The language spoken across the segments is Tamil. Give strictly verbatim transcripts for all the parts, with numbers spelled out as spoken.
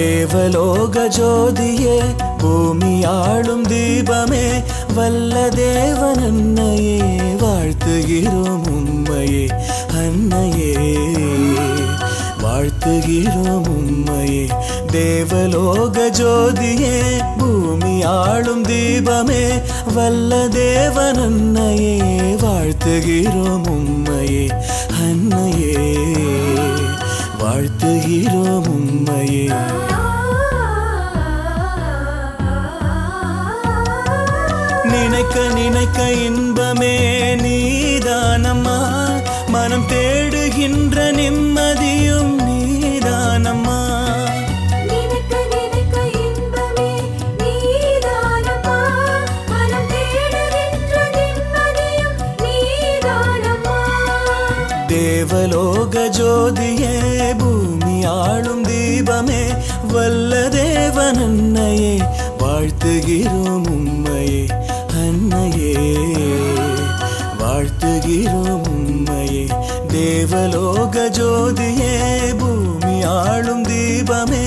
தேவலோக ஜோதியே பூமியாளும் தீபமே வல்ல தேவன் அன்னையே வாழ்த்துகிறோம் உம்மையே அன்னையே வாழ்த்துகிறோம் உம்மையே தேவலோக ஜோதியே பூமியாளும் தீபமே வல்ல தேவன் அன்னையே வாழ்த்துகிறோம் உம்மையே அன்னையே வாழ்த்துகிறோம் உம்மையே நினைக்க நினைக்க இன்பமே நீதானம்மா மனம் தேடுகின்ற நிம்மதியும் நீதானம்மா நினைக்க நினைக்க இன்பமே நீதானம்மா மனம் தேடுகின்ற நிம்மதியும் நீதானம்மா தேவலோக ஜோதியே பூமியாளும் தீபமே வல்ல தேவன் அன்னையே வாழ்த்துகிறோம் உம்மையே அன்னையே வாழ்த்துகிறோம் உம்மையே தேவலோக ஜோதியே பூமியாளும் தீபமே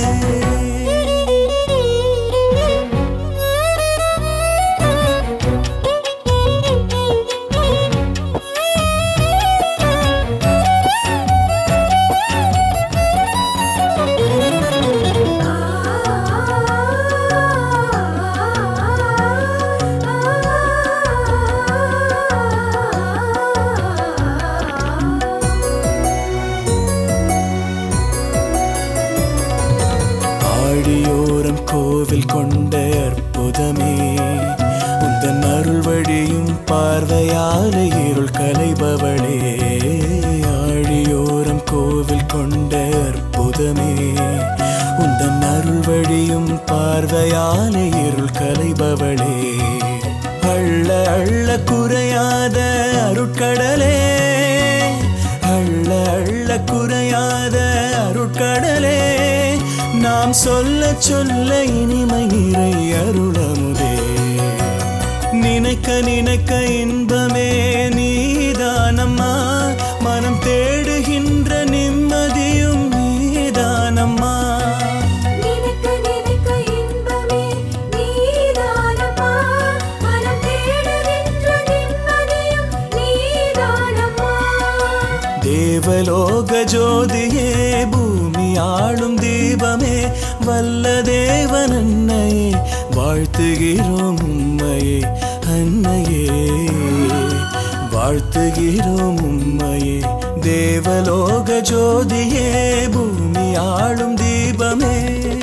ஆழியோரம் கோவில் கொண்ட அற்புதமே உந்தன் அருள் வழியும் பார்வையால இருள் கலைபவளே ஆழியோரம் கோவில் கொண்ட அற்புதமே உந்தன் அருள் வழியும் பார்வையால இருள் கலைபவளே அள்ள அள்ள குறையாத அருட்கடலே அள்ள அள்ள குறையாத அருட்கடலே நாம் சொல்ல சொல்ல இனிமை நிறை அருளமுதே நினைக்க நினைக்க இன்பமே நீதானம்மா மனம் தேடுகின்ற நிம்மதியும் நீதானம்மா நினைக்க நினைக்க இன்பமே நீதானம்மா மனம் தேடுகின்ற நிம்மதியும் நீதானம்மா தேவலோக ஜோதியே பூமியாளும் தீபமே வல்ல தேவன் அன்னையே வாழ்த்துகிறோம் உம்மையே அன்னையே வாழ்த்துகிறோம் உம்மையே தேவலோக ஜோதியே பூமியாளும் தீபமே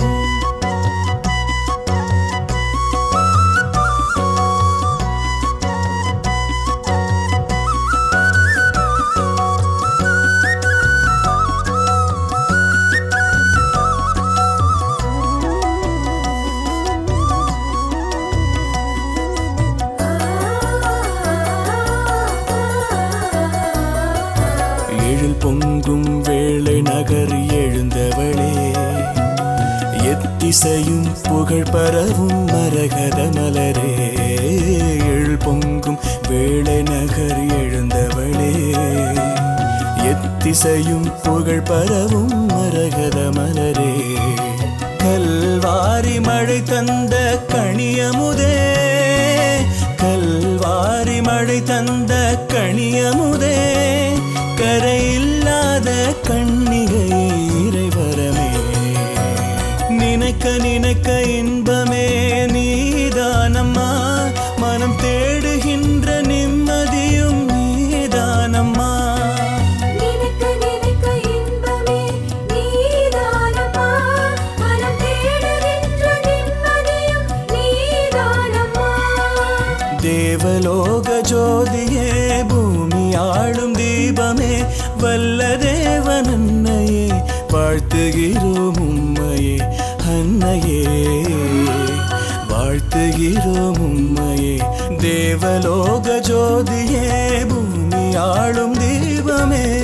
எழில் பொங்கும் வேளை நகர் எழுந்தவளே எத்திசையும் புகழ் பரவும் மரகத மலரே எழில் பொங்கும் வேளை நகர் எழுந்தவளே எத்திசையும் புகழ் பரவும் மரகத மலரே கல்வாரி மழை தந்த கனியமுதே கல்வாரி மழை தந்த கனியமுதே கரையில்லாத கண்ணிகை இறைவரமே நினைக்க நினைக்க இன்பமே நீதானம்மா மனம் தேடுகின்ற நிம்மதியும் நீதானம்மா நினைக்க நினைக்க இன்பமே நீதானம்மா மனம் தேடுகின்ற நிம்மதியும் நீதானம்மா தேவலோக ஜோதியே பூமியாளும் தீபமே வல்ல தேவன் அன்னையே வாழ்த்துகிறோம் உம்மையே அன்னையே வாழ்த்துகிறோம் உம்மையே தேவலோக ஜோதியே பூமியாளும் தீபமே